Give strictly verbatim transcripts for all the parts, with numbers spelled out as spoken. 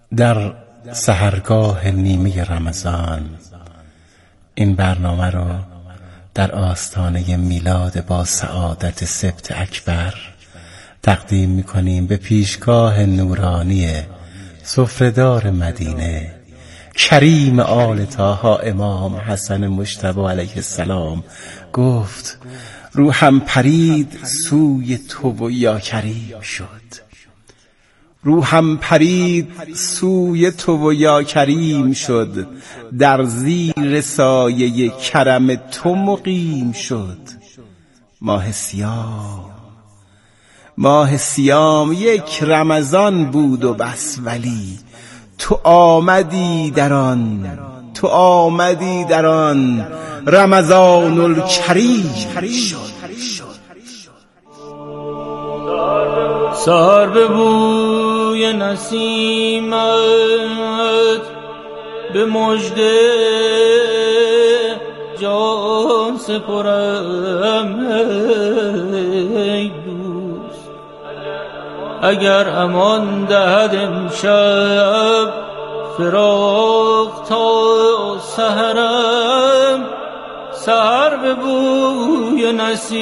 در سحرگاه نیمه رمضان این برنامه رو در آستانه میلاد با سعادت سبت اکبر تقدیم میکنیم به پیشگاه نورانی سفره‌دار مدینه کریم آل طه امام حسن مجتبی علیه السلام. گفت روحم پرید سوی تو و یا کریم شد، روحم پرید سوی تو و یا کریم شد، در زیر سایه کرم تو مقیم شد. ماه سیام ماه سیام یک رمضان بود و بس، ولی تو آمدی در آن تو آمدی در آن رمضان الکریم شد. سحر به بوی نسیمت به مژده جان سپرم ای دوست، اگر امان دهد امشب فراق تا سحرم، سحر به بوی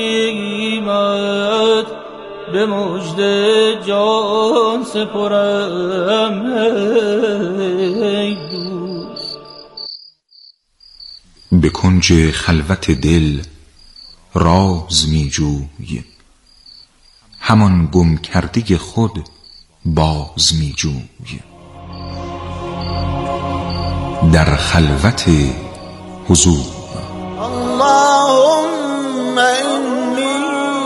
نسیمت به مژده جان سپرم ای دوست. به کنج خلوت دل راز می جوی، همان گم کرده خود باز می جوی. در خلوت حضور اللهم انی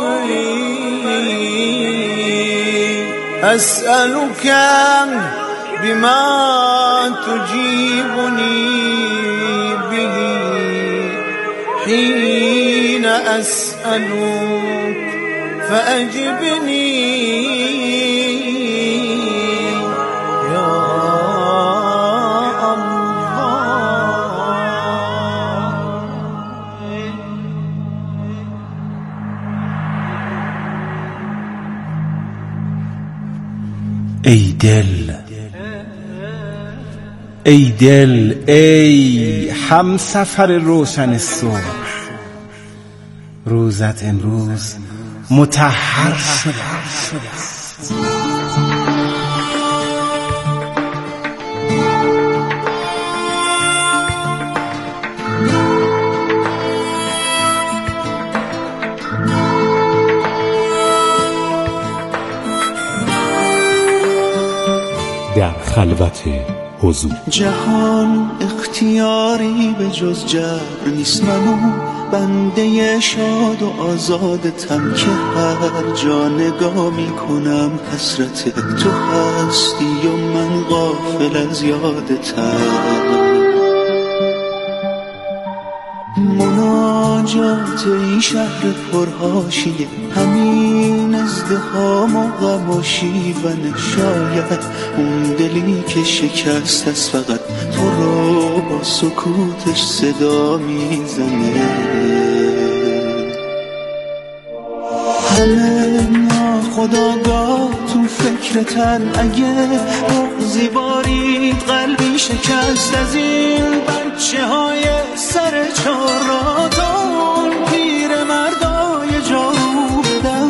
اسألك بما تجيبني به حين اسألك فأجبني یا ای دل ای دل ای همسفر روشن صبح، روزت امروز مطهر شده است. در خلوت حضور جهان اختیاری به جز جبر نیست، منو بنده شاد و آزادتم که هر جا نگاه می کنم حسرت تو هستی و من غافل از یادتم. مناجات این شهر پرهاشیه، همین ازدحام و غم و شیون، شاید اون دلی که شکست است فقط تو رو با سکوتش صدا میزنه. همه ناخودآگاه تو فکرتن، اگه بغضی بارید قلبی شکست از این بچه های سر چهارراه، پیر مردای جارو بدن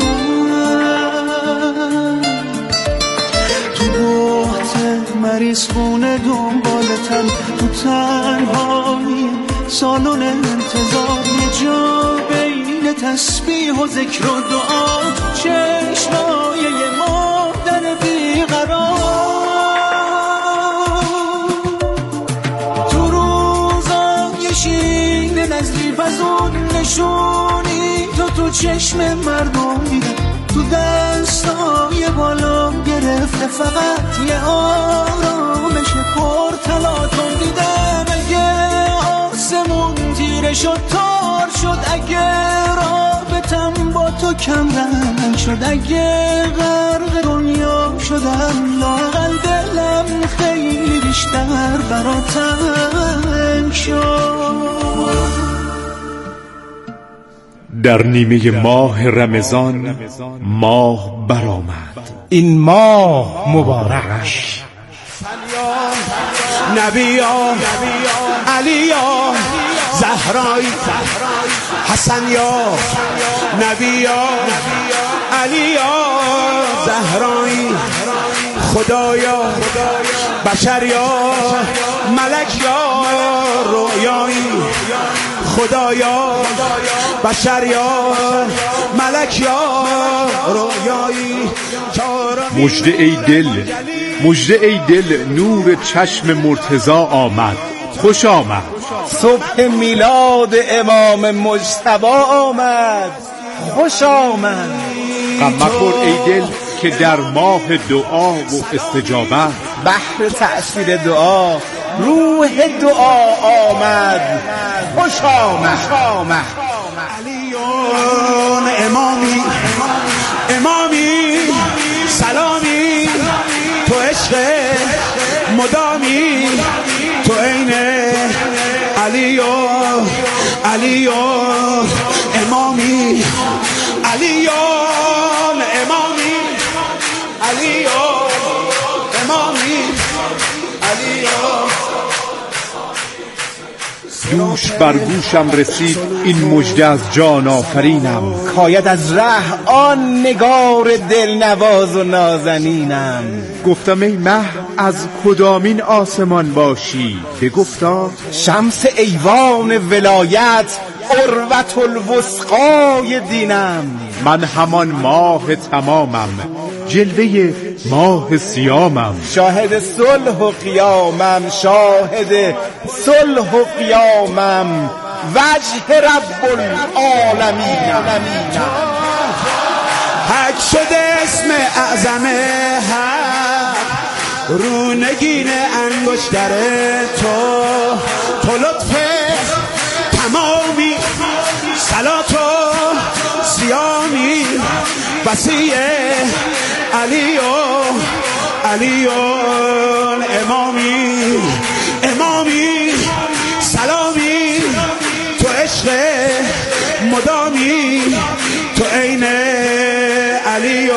تو بحت مریض خونه دنبالتن، تو تنهایی سالن انتظار، یه جا بین تسبیح و ذکر و دعا، چشمای مادر بیقرار. نزدیف از اون نشونی تو تو چشم مردم دیدم، تو دستای بالام گرفته فقط یه آرامش پر تلاطم دیدم. اگه آسمون تیره شد تار شد، اگه رابطم با تو کم رنگ شد، اگه غرق دنیا شدم لااقل دلم خیلی بیشتر برات تنگ شد. در نیمه ماه رمضان ماه برآمد، این ماه مبارک نبیا علیا زهرایی حسن یا نبیا علیا زهرایی خدایا بشر یا ملک یا رویایی خدایا بشر یا ملک یا رویایی مژده ای دل مژده ای دل نور چشم مرتضی آمد خوش آمد صبح میلاد امام مجتبی آمد خوش آمد غم مخور ای دل که در ماه دعا و استجابت بحر تأثیر دعا روح دعا آمد خوش آمد علیون امامی امامی سلامی تو عشق مدامی تو عین علیو علیو امامی علیون امامی علیو امامی علیو دوش بر گوشم رسید این مژده از جان آفرینم کاید از ره آن نگار دلنواز و نازنینم گفتم ای مه از کدامین آسمان باشی بگفتا شمس ایوان ولایت عروة الوثقای دینم من همان ماه تمامم جلوه ماه سیامم شاهد صلح و قیامم شاهد صلح و قیامم وجه رب العالمینم حق شده اسم اعظم حق رو نگین انگشتر تو تو لطف تمامی صلات و سیامی وسیع علیو علیون امامی امامی سلامی تو عشق مدامی تو عین علیو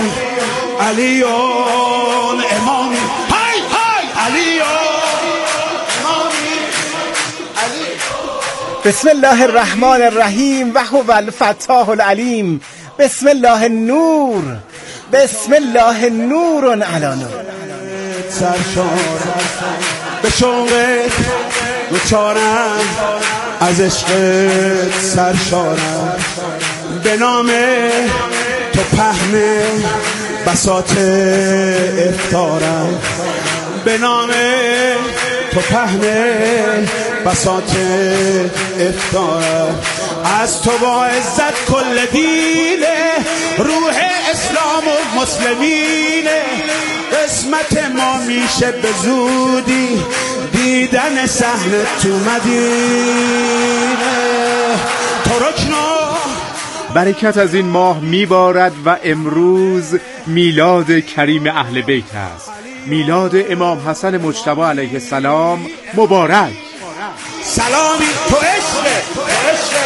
علیون امامی های های علیون امامی علی. بسم الله الرحمن الرحیم و هو الفتاح العلیم بسم الله النور بسم الله نور علی نور سرشار به شوقت دوچارم از عشقت سرشارم به نام تو پهن بساط افطارم به نام تو پهن بساط افطارم از تو با عزت کل دینه روح اسلام و مسلمینه قسمت ما میشه به زودی دیدن صحن تو مدینه تو رکنا برکت از این ماه میبارد و امروز میلاد کریم اهل بیت است میلاد امام حسن مجتبی علیه السلام مبارک سلامی تو عشق تو عشق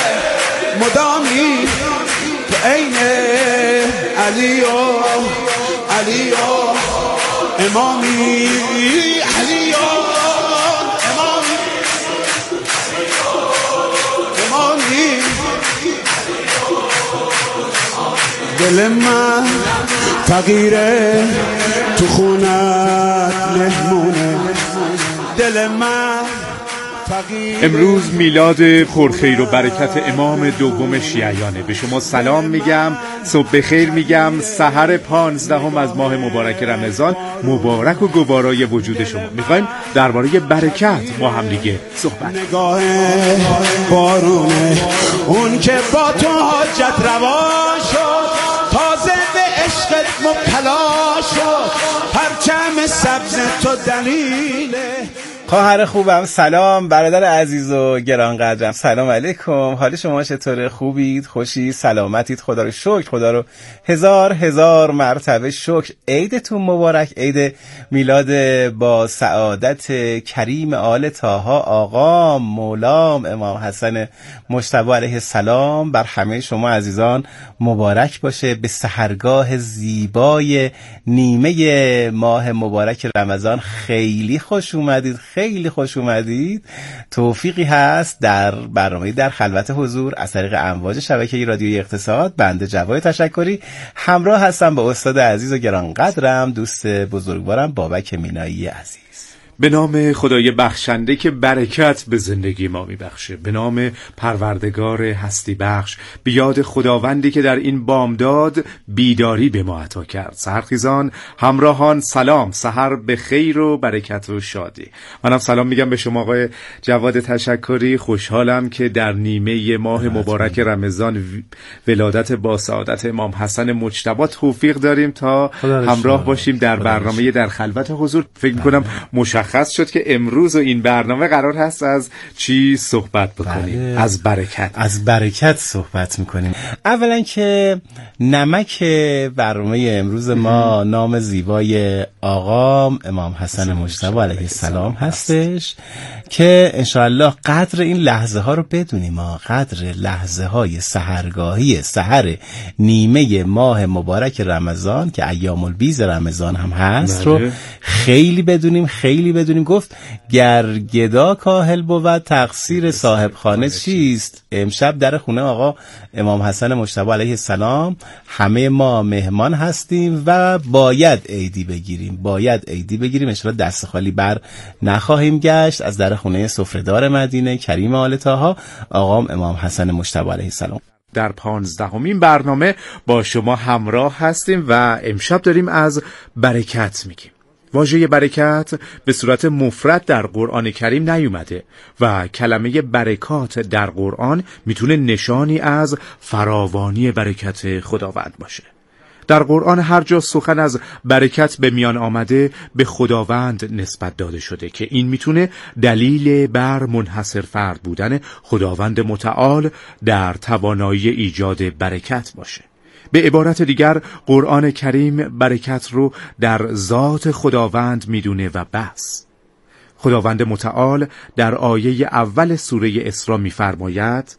مدامی تو عین علیو علیو امامی علیو امامی امامی دل من فقیره تو خونت مهمونه دل من امروز میلاد پرخیر و برکت امام دوم شیعیانه. به شما سلام میگم، صبح بخیر میگم. سحر پانزدهم از ماه مبارک رمضان مبارک و گوارای وجود شما. میخوایم درباره برکت با هم دیگه صحبت. نگاه بارونه اون که با تو حاجت روا شد، تازه به عشقت مبتلا شد، پرچم سبز تو دلیله خواهر خوبم سلام، برادر عزیز و گرانقدرم سلام علیکم. حال شما چطوره؟ خوبید؟ خوشی؟ سلامتید؟ خدا رو شکر، خدا رو هزار هزار مرتبه شکر. عیدتون مبارک، عید میلاد با سعادت کریم آل طه آقام مولام امام حسن مجتبی علیه السلام بر همه شما عزیزان مبارک باشه. به سحرگاه زیبای نیمه ماه مبارک رمضان خیلی خوش اومدید، خیلی خوش اومدید. توفیقی هست در برنامه در خلوت حضور از طریق امواج شبکه رادیویی اقتصاد. بنده جواد تشکری همراه هستم با استاد عزیز و گرانقدرم دوست بزرگوارم بابک مینایی عزیز. به نام خدای بخشنده که برکت به زندگی ما میبخشه، به نام پروردگار هستی بخش، به یاد خداوندی که در این بامداد بیداری به ما عطا کرد. سحرخیزان همراهان سلام، سحر به خیر و برکت و شادی. منم سلام میگم به شما آقای جواد تشکری. خوشحالم که در نیمه ماه مبارک رمضان ولادت با سعادت امام حسن مجتبی توفیق داریم تا همراه باشیم در برنامه در خلوت حضور. فکر میکنم مشخص خاص شد که امروز و این برنامه قرار هست از چی صحبت بکنیم؟ بله. از برکت. از برکت صحبت میکنیم. اولا که نمک برنامه امروز ما نام زیبای آقام امام حسن مجتبی علیه السلام هستش که انشاءالله قدر این لحظه ها رو بدونیم. ما قدر لحظه های سحرگاهی سحر نیمه ماه مبارک رمضان که ایام البیض رمضان هم هست رو خیلی بدونیم، خیلی بدونیم. گفت گر گدا کاهل بود تقصیر صاحب خانه چیست. امشب در خونه آقا امام حسن مجتبی علیه السلام همه ما مهمان هستیم و باید عیدی بگیریم، باید عیدی بگیریم. انشاءالله دست خالی بر نخواهیم گشت از در خونه سفره‌دار مدینه کریم آل طه آقام امام حسن مجتبی علیه السلام. در پانزدهمین برنامه با شما همراه هستیم و امشب داریم از برکت میگیم. واژه برکت به صورت مفرد در قرآن کریم نیومده و کلمه برکات در قرآن میتونه نشانی از فراوانی برکت خداوند باشه. در قرآن هر جا سخن از برکت به میان آمده به خداوند نسبت داده شده که این میتونه دلیل بر منحصر فرد بودن خداوند متعال در توانایی ایجاد برکت باشه. به عبارت دیگر قرآن کریم برکت رو در ذات خداوند میدونه و بس. خداوند متعال در آیه اول سوره اسراء میفرماید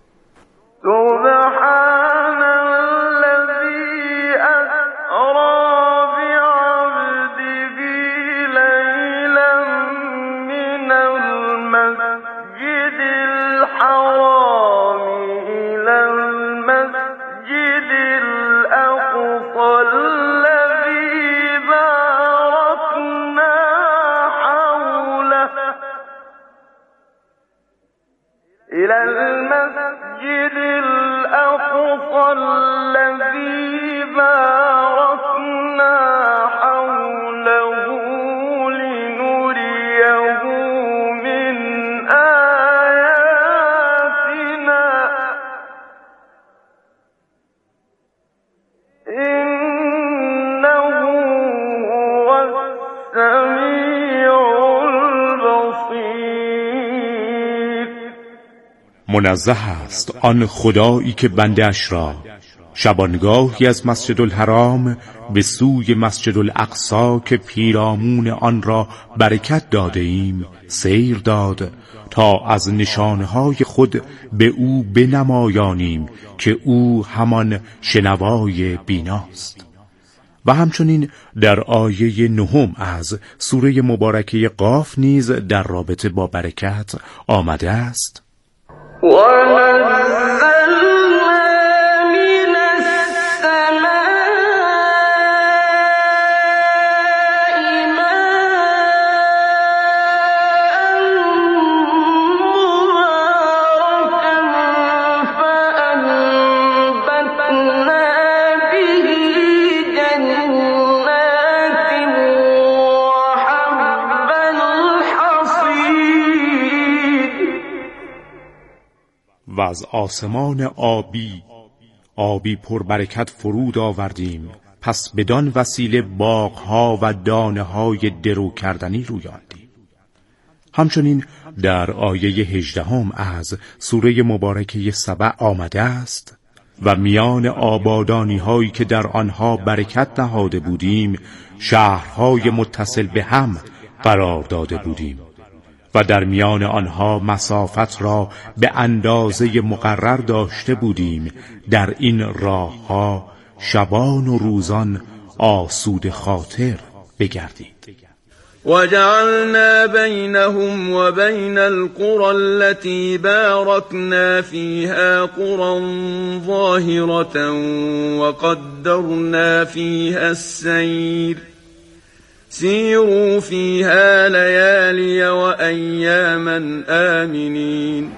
منزه است آن خدایی که بنده‌اش را شبانگاهی از مسجد الحرام به سوی مسجد الاقصی که پیرامون آن را برکت داده ایم سیر داد تا از نشانهای خود به او بنمایانیم که او همان شنوای بیناست. و همچنین در آیه نهم از سوره مبارکه قاف نیز در رابطه با برکت آمده است و از آسمان آبی آبی پر برکت فرود آوردیم، پس بدان وسیله باغها و دانه های درو کردنی رویاندیم. همچنین در آیه هجدهم از سوره مبارکه سبع آمده است و میان آبادانی هایی که در آنها برکت نهاده بودیم شهرهای متصل به هم قرار داده بودیم و در میان آنها مسافت را به اندازه مقرر داشته بودیم. در این راه ها شبان و روزان آسود خاطر بگردید. وجعلنا بينهم وبين القرى التي باركنا فيها قرى ظاهرة وقدرنا فيها السير سيروا فيها ليالي وأياما آمنين.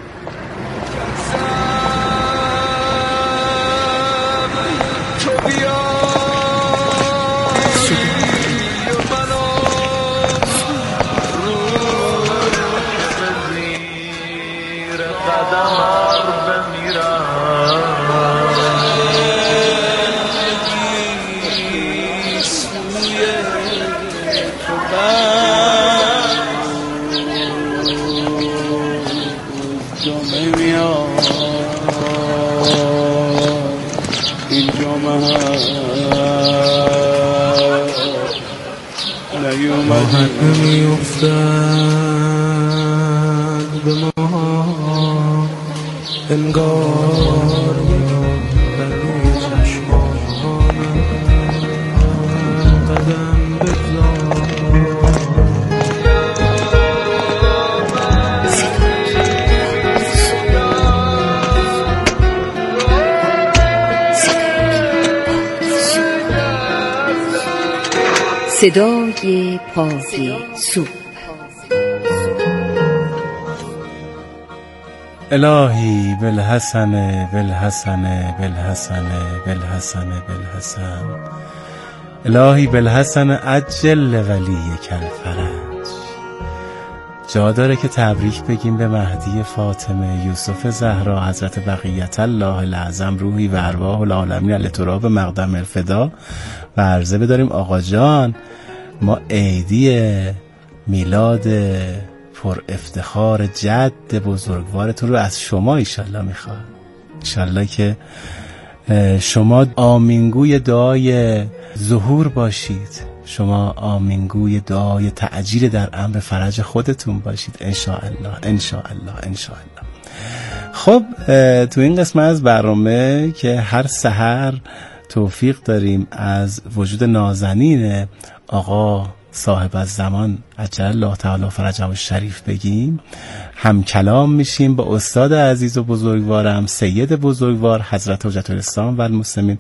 راحت نمی افتد به ما انگار در روی چشمان قدم بگذار. صدای پای سوپ. الهی بالحسن بالحسن بالحسن بالحسن بالحسن الهی بالحسن عجل ولی کالفرج. جا داره که تبریک بگیم به مهدی فاطمه یوسف زهرا حضرت بقیت الله الاعظم روحی و ارواح العالمین علی تراب مقدم الفدا و عرضه بداریم آقا جان ما عیدی میلاد پر افتخار جد بزرگوارتون رو از شما ایشالله میخواد. ایشالله که شما آمینگوی دعای ظهور باشید، شما آمینگوی دعای تعجیل در امر فرج خودتون باشید انشاءالله انشاءالله انشاءالله. خب تو این قسمت از برنامه که هر سحر توفیق داریم از وجود نازنین آقا صاحب الزمان عجل الله تعالی فرجه الشریف بگیم، هم کلام میشیم با استاد عزیز و بزرگوارم سید بزرگوار حضرت حجت الاسلام و المسلمین،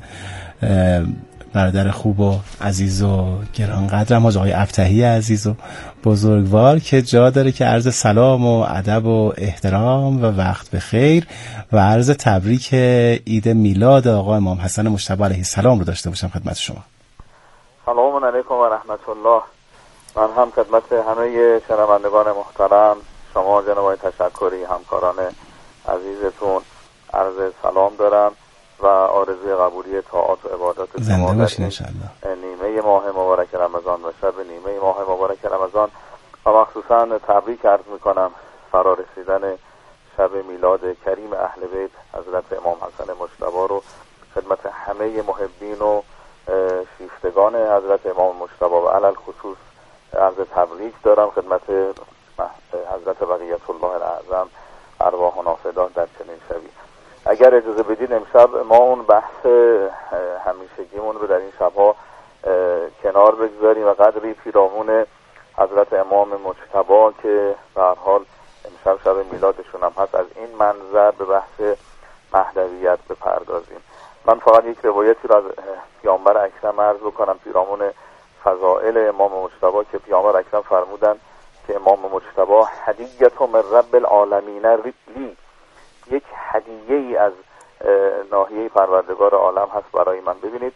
برادر خوب و عزیز و گرانقدرم حاج آقای ابتهی عزیز و بزرگوار که جا داره که عرض سلام و ادب و احترام و وقت بخیر و عرض تبریک عید میلاد آقا امام حسن مجتبی علیه السلام رو داشته باشم خدمت شما. سلام علیکم و رحمت الله. من هم خدمت همه شنوندگان محترم شما جناب تشکری همکاران عزیزتون عرض سلام دارم و آرزوی قبولی طاعات و عبادات زنده باشین انشاءالله. نیمه ماه مبارک رمضان و شب نیمه ماه مبارک رمضان و مخصوصا تبریک عرض میکنم فرا رسیدن شب میلاد کریم اهل بیت حضرت امام حسن مجتبی رو خدمت همه محبین و شیفتگان حضرت امام مجتبی و علل خصوص عرض تبریک دارم خدمت حضرت بقیت الله الاعظم ارواح و نافدان در چنین شبی. اگر اجازه بدید امشب ما اون بحث همیشگیمون رو در این شبها کنار بگذاریم و قدری پیرامون حضرت امام مجتبی که به هر حال امشب شب میلادشون هم هست از این منظر به بحث مهدویت بپردازیم. من فقط یک روایتی رو از پیامبر اکرم عرض بکنم پیرامون فضائل امام مجتبی که پیامبر اکرم فرمودن که امام مجتبی هدیت من رب العالمین لی، یک هدیه ای از ناحیه پروردگار عالم هست برای من. ببینید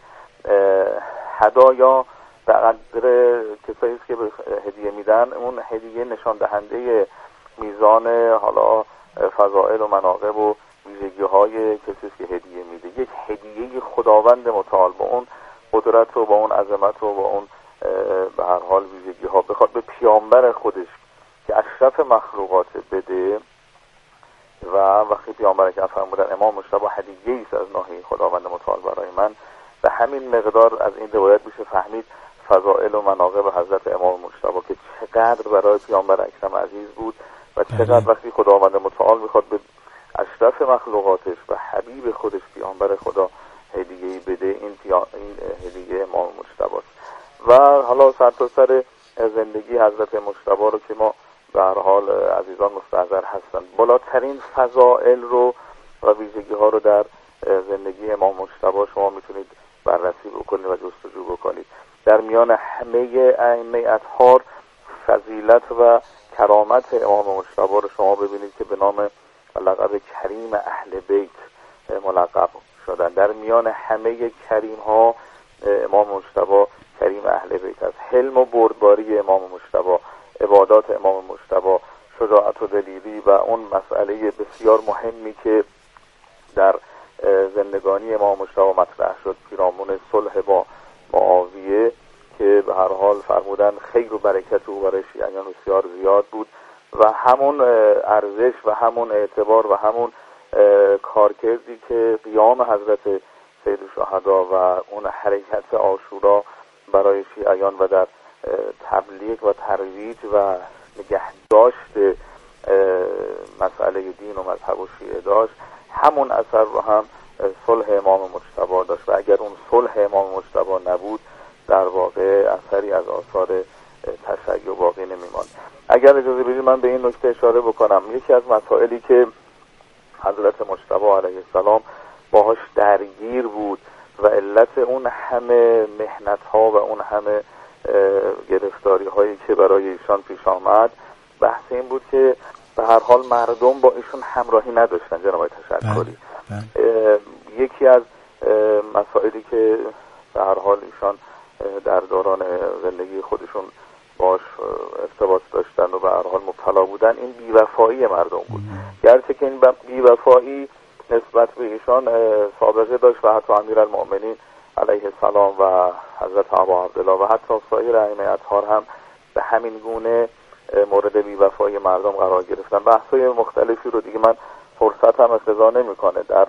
هدایا در قدر کسایی که به هدیه میدن اون هدیه نشان دهنده میزان حالا فضائل و مناقب و ویژگی های کسی که هدیه میده. یک هدیه خداوند متعال با اون قدرت و با اون عظمت و با اون به هر حال ویژگی ها بخواد به پیامبر خودش که اشرف مخلوقات بده و وقتی پیامبر اکرم فرمودن امام مجتبی هدیه‌ای است از ناحیه خداوند متعال برای من، به همین مقدار از این روایت میشه فهمید فضائل و مناقب حضرت امام مجتبی که چقدر برای پیامبر اکرم عزیز بود و چقدر وقتی خداوند متعال میخواد به اشرف مخلوقاتش و حبیب خودش پیامبر خدا هدیه‌ای بده، این این هدیه امام مجتبی است. و حالا سرتاسر زندگی حضرت مجتبی رو که ما به هر حال عزیزان مستحضر هستند، بالاترین فضائل رو و ویژگی ها رو در زندگی امام مجتبی شما میتونید بررسی بکنید و جستجو بکنید. در میان همه ائمه اطهار فضیلت و کرامت امام مجتبی رو شما ببینید که به نام لقب کریم اهل بیت ملقب شدن. در میان همه کریم ها امام مجتبی کریم اهل بیت است. حلم و بردباری امام مجتبی، عبادات امام مجتبی، شجاعت و دلیری و اون مسئله بسیار مهمی که در زندگانی امام مجتبی مطرح شد، پیرامون صلح با معاویه که به هر حال فرمودن خیر و برکت او برای شیعیان بسیار زیاد بود و همون ارزش و همون اعتبار و همون کارکردی که قیام حضرت سید الشهدا و اون حرکت عاشورا برای شیعیان و در تبلیغ و ترویج و نگهداشت مسئله دین و مذهب و شیعه داشت، همون اثر رو هم صلح امام مجتبی داشت و اگر اون صلح امام مجتبی نبود در واقع اثری از آثار تشیع باقی نمی‌ماند. اگر اجازه بدید من به این نکته اشاره بکنم. یکی از مسائلی که حضرت مجتبی علیه السلام باهاش درگیر بود و علت اون همه محنت‌ها و اون همه گرفتاری هایی که برای ایشان پیش آمد بحث این بود که به هر حال مردم با ایشون همراهی نداشتن. جناب تشکری یکی از مسائلی که به هر حال ایشان در دوران زندگی خودشون باش ارتباط داشتن و به هر حال مبتلا بودن این بی‌وفایی مردم بود. گرچه که این بی‌وفایی نسبت به ایشان سابقه داشت و حتی امیرالمؤمنین علیه السلام و حضرت ابا عبدالله و حتی سایر ائمه اطهار هم به همین گونه مورد بی‌وفایی مردم قرار گرفتن. بحث‌های مختلفی رو دیگه من فرصت هم اقتضا نمی‌کنه. در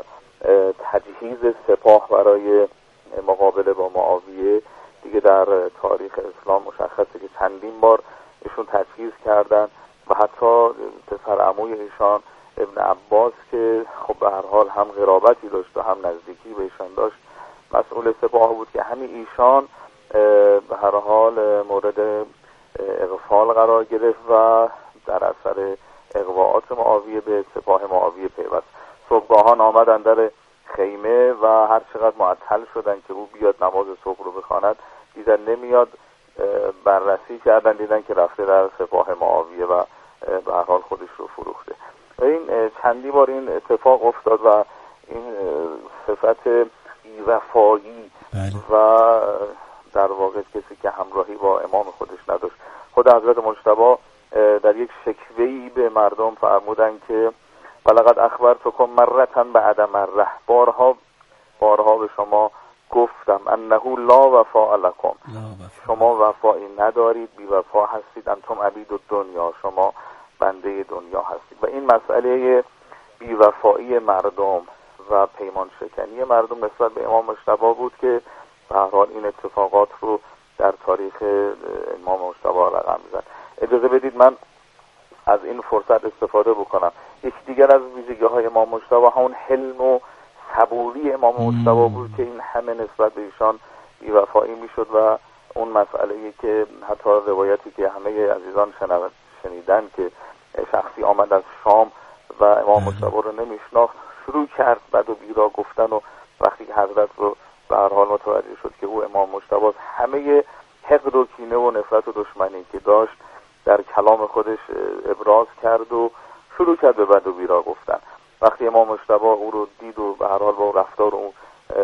تجهیز سپاه برای مقابله با معاویه دیگه در تاریخ اسلام مشخصه که چندین بار ایشون تجهیز کردن و حتی پسر عموی ایشان ابن عباس که خب به هر حال هم قرابتی داشت و هم نزدیکی به ایشان داشت مسئول سپاه بود که همین ایشان به هر حال مورد اغفال قرار گرفت و در اثر اغواءات معاویه به سپاه معاویه پیوست. صبحگاهان آمدن در خیمه و هر چقدر معطل شدن که او بیاد نماز صبح رو بخواند دیدن نمیاد، بررسی کردن دیدن که رفته در سپاه معاویه و به هر حال خودش رو فروخته. این چندی بار این اتفاق افتاد و این صفت بی‌وفایی و در واقع کسی که همراهی با امام خودش نداشت. خود حضرت مجتبی در یک شکوه‌ای به مردم فرمودن که ولقد اخبرتکم مرة بعد مرة، بارها بارها به شما گفتم انه لا وفاء لکم، شما وفایی ندارید، بی وفا هستید، انتم عبید الدنیا، شما بنده دنیا هستید. و این مسئله بی وفایی مردم و پیمان شکنی مردم نسبت به امام مجتبی بود که به هر حال این اتفاقات رو در تاریخ امام مجتبی رقم میزد. اجازه بدید من از این فرصت استفاده بکنم. یکی دیگر از ویژگی‌های امام مجتبی همون حلم و صبوری امام مجتبی بود که این همه نسبت به ایشان بی‌وفایی میشد و اون مسئله‌ای که حتی روایتی که همه عزیزان شنیدن که شخصی آمد از شام و امام مجتبی رو نمیشناخت، شروع کرد بد و بیرا گفتن و وقتی که حضرت رو به هر حال متوجه شد که او امام مجتبی است، همه حقد و کینه و نفرت و دشمنی که داشت در کلام خودش ابراز کرد و شروع کرد به بد و بیرا گفتن. وقتی امام مجتبی او رو دید و به هر حال با رفتار او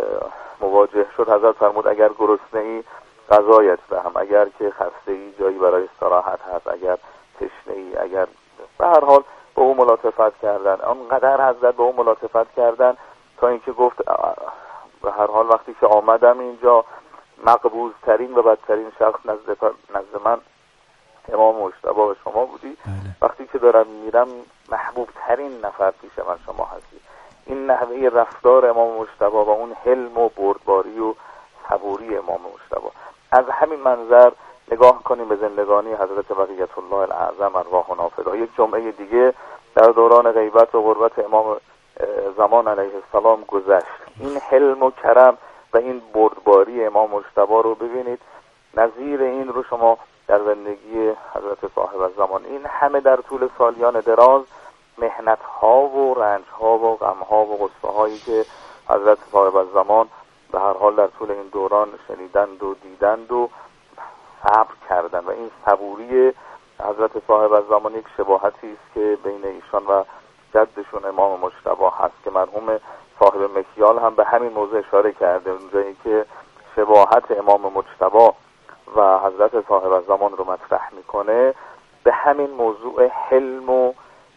مواجه شد، حضرت فرمود اگر گرسنه ای غذایت دهم، اگر که خسته ای جایی برای استراحت هست، اگر تشنه ای، اگر به هر حال با او ملاطفت کردن. آنقدر حضرت با او ملاطفت کردن تا اینکه گفت به هر حال وقتی که آمدم اینجا مقبوض ترین و بدترین شخص نزد نزد من امام مجتبی و شما بودی. بله. وقتی که دارم میرم محبوب ترین نفر پیش من شما هستی. این نحوه رفتار امام مجتبی و اون حلم و بردباری و صبوری امام مجتبی، از همین منظر نگاه کنیم به زندگانی حضرت بقیت الله الاعظم ارواحنا فدا. یک جمعه دیگه در دوران غیبت و غربت امام زمان علیه السلام گذشت. این حلم و کرم و این بردباری امام مجتبی رو ببینید. نظیر این رو شما در زندگی حضرت صاحب الزمان، این همه در طول سالیان دراز محنت ها و رنج ها و غم ها و غصه هایی که حضرت صاحب الزمان به هر حال در طول این دوران شنیدند و دیدند و صبر کردند و این صبوری حضرت صاحب الزمان یک شباهتی است که بین ایشان و جدشون امام مجتبی هست که مرحوم صاحب مکیال هم به همین موضوع اشاره کرده، اونجایی که شباهت امام مجتبی و حضرت صاحب الزمان رو مطرح میکنه، به همین موضوع حلم و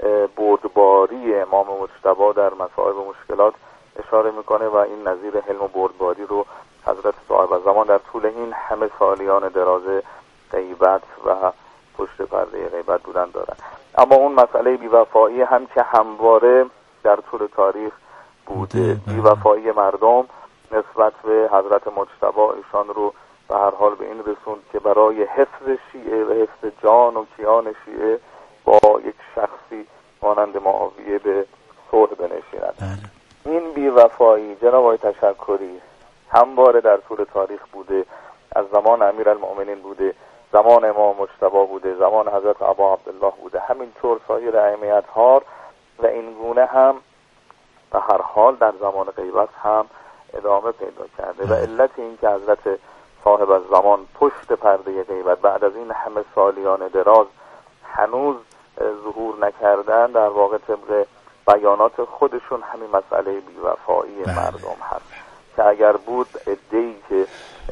بردباری امام مجتبی در مصائب و مشکلات اشاره میکنه و این نظیر حلم و بردباری رو حضرت صاحب الزمان در طول این همه سالیان دراز غیبت و پشت پرده غیبت بودن دارن. اما اون مسئله بی‌وفایی هم که همواره در طول تاریخ بوده، بی‌وفایی مردم نسبت به حضرت مجتبی ایشان رو به هر حال به این رسوند که برای حفظ شیعه و حفظ جان و کیان شیعه با یک شخصی مانند معاویه به صلح بنشینند. این بی‌وفایی جناب آقای تشکری همواره در طول تاریخ بوده، از زمان امیرالمؤمنین بوده، زمان امام مجتبی بوده، زمان حضرت ابا عبدالله بوده، همینطور سایر ائمه اطهار و این گونه هم به هر حال در زمان غیبت هم ادامه پیدا کرده. و علت این که حضرت صاحب الزمان پشت پرده غیبت بعد از این همه سالیان دراز هنوز ظهور نکردن، در واقع طبق بیانات خودشون همین مسئله بی‌وفایی مردم هست که اگر بود عده‌ای که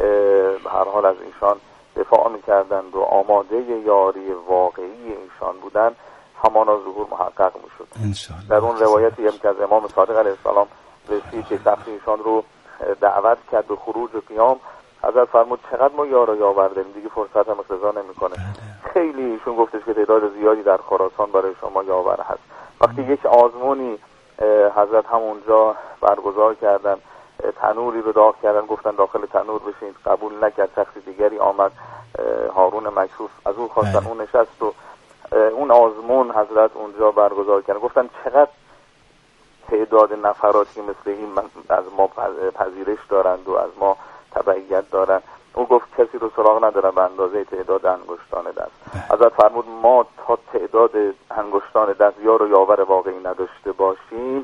به هر حال از ایشان دفاع می‌کردند و آماده یاری واقعی ایشان بودند، همانا ظهور محقق می‌شد. در اون روایتی هم که از امام صادق علیه السلام رسید که شخصی ایشان رو دعوت کرد به خروج و قیام، حضرت فرمود چقدر ما یار و یاور داریم، دیگه فرصت هم اقتضا نمی‌کنه. خیلی ایشون گفتش که تعداد زیادی در خراسان برای شما یاور هست. وقتی یک آزمونی حضرت هم اونجا برگزار کردن، تنوری رو داغ کردن، گفتن داخل تنور بشین، قبول نکرد. شخص دیگری آمد، هارون مکشوف، از او خواستن، اون نشست و اون آزمون حضرت اونجا برگزار کردن. گفتن چقدر تعداد نفراتی مثل این از ما پذیرش دارند و از ما تبعیت دارند. او گفت کسی رو سراغ ندارن به اندازه تعداد انگشتان دست. حضرت فرمود ما تا تعداد انگشتان دست یار و یاور واقعی نداشته باشیم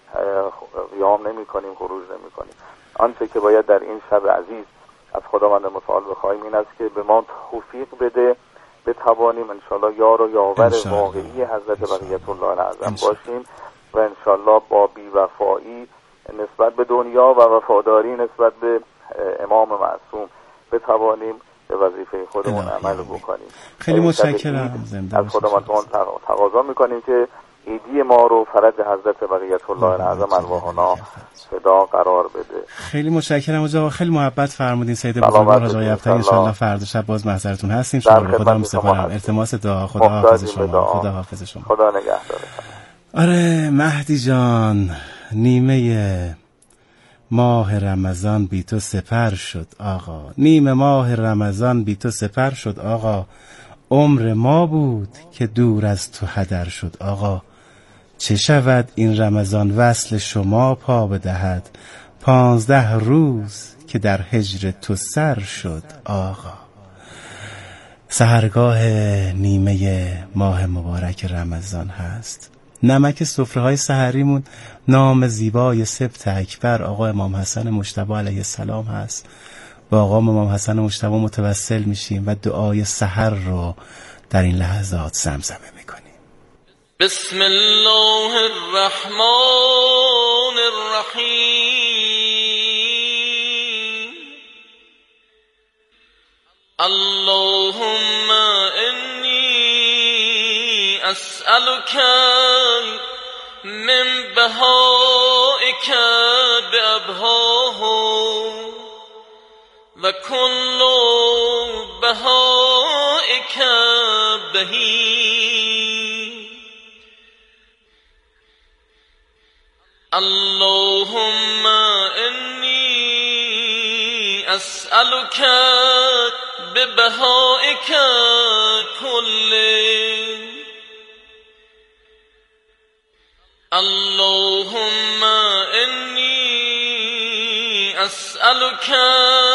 قیام نمی کنیم، خروج نمی کنیم. آنچه که باید در این شب عزیز از خداوند متعال بخواهیم این است که به ما توفیق بده بتوانیم انشالله یار و یاور واقعی حضرت بقیت الله الاعظم باشیم و انشالله با بی‌وفایی نسبت به دنیا و وفاداری نسبت به امام معصوم بتوانیم به وظیفه خودمون عمل بکنیم. خیلی متشکرم. از خداوند تقاضا میکنیم که ایدی ما رو فرج حضرت بقیت الله الاعظم ارواحنا فدا قرار بده. خیلی متشکرم آقا، خیلی محبت فرمودین. سید بزرگوار حاج آقای ابطحی ان شاء الله فردا شب باز محضرتون هستیم. شما رو خدا می‌سپارم. التماس دعا. خدا حافظ شما. خدا حافظ شما. خدا نگهدار. آره مهدی جان، نیمه ماه رمضان بی تو سپر شد آقا، نیمه ماه رمضان بی تو سپر شد آقا، عمر ما بود که دور از تو هدر شد آقا، چه شود این رمضان وصل شما پا بدهد، پانزده روز که در هجر تو سر شد آقا. سحرگاه نیمه ماه مبارک رمضان هست. نمک سفره های سحریمون نام زیبای سبت اکبر آقا امام حسن مجتبی علیه السلام هست. با آقا امام حسن مجتبی متوسل میشیم و دعای سحر رو در این لحظات زمزمه میکنیم. بسم الله الرحمن الرحیم. اللهم انی اسألک من بهائک بأبهاه و کل بهائک بهی اللهم انی اسألك ببهائك كله اللهم انی اسألك